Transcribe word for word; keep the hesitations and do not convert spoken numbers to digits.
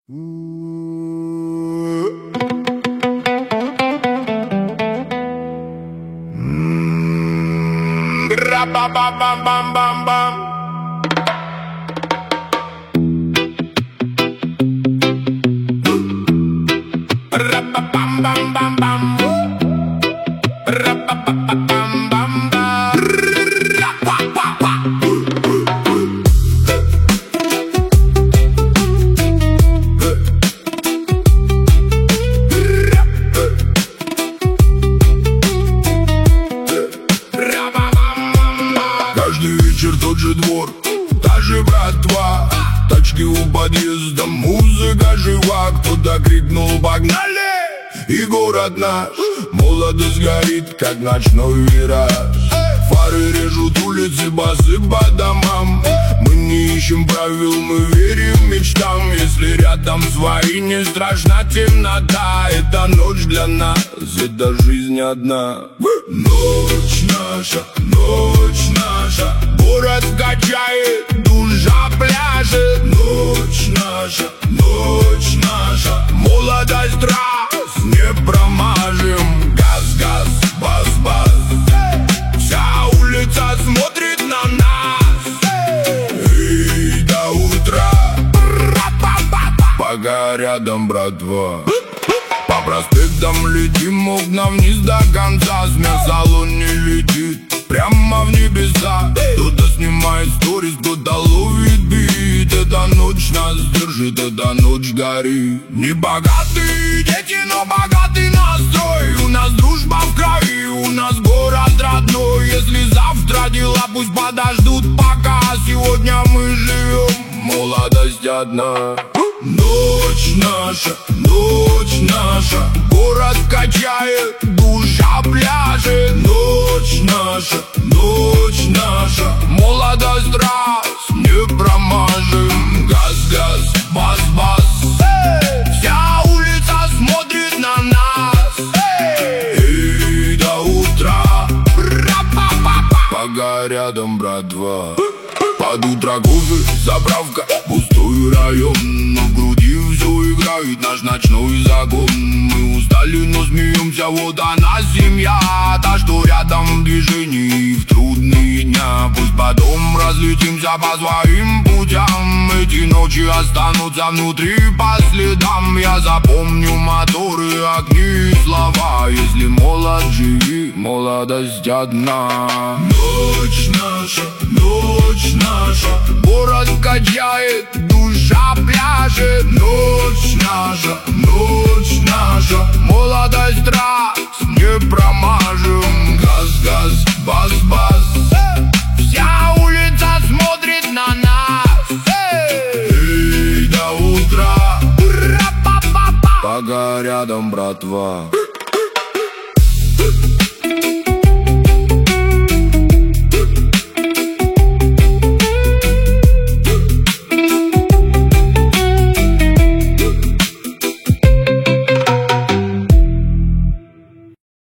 Ra-ba-ba-bam-bam-bam-bam. Ra-ba-bam-bam-bam-bam. Ra-ba-ba-ba-bam-bam-bam. Ra-pa-pa-pa. Каждый вечер тот же двор, та же братва, тачки у подъезда, музыка жива. Кто-то крикнул «Погнали!» И город наш, молодость горит, как ночной вираж. Фары режут улицы, басы по домам. Мы не ищем правил, мы верим мечтам. Если рядом свои, не страшна темнота. Это ночь для нас, это жизнь одна. Ночь наша, ночь наша, город качает, душа пляшет. Ночь наша, ночь наша, молодость раз не промажем. Газ, газ, бас, бас, вся улица смотрит на нас. И до утра, пока рядом братва. По проспектам летим, окна вниз до конца. Смех в салоне летит прямо в небеса. Кто-то снимает сторис, кто-то ловит бит. Эта ночь нас держит, эта ночь горит. Не богатые дети, но богатый настрой. У нас дружба в крови, у нас город родной. Если завтра дела пусть подождут пока. Сегодня мы живем, молодость одна. Ночь наша, ночь наша, город качает, душа пляшет. Ночь наша, ночь наша, молодость раз не промажем. Газ, газ, бас, бас, вся улица смотрит на нас. И до утра, пока рядом братва. Под утро кофе, заправка, пустой район. Но в груди все играет наш ночной закон. Мы устали, но смеемся, вот она семья. Та, что рядом в движении в трудные дня. Пусть потом разлетимся по своим путям. Эти ночи останутся внутри по следам. Я запомню моторы, огни и слова. Если молод, живи, молодость одна. Ночь наша, ночь наша, город качает, душа пляшет. Ночь наша, ночь наша, молодость раз не промажем. Газ, газ, бас, бас, вся улица смотрит на нас. И до утра, пока рядом братва.